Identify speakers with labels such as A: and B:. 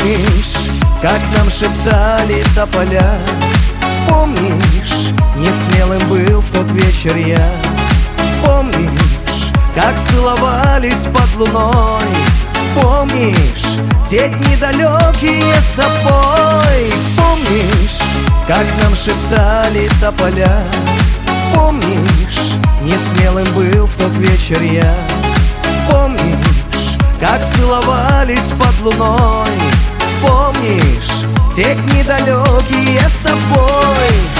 A: Помнишь, как нам шептали тополя? Помнишь, несмелым был в тот вечер я? Помнишь, как целовались под луной? Помнишь, те дни далекие с тобой? Помнишь, как нам шептали тополя? Помнишь, несмелым был в тот вечер я? Помнишь, как целовались под луной? Помнишь, те дни далекие с тобой?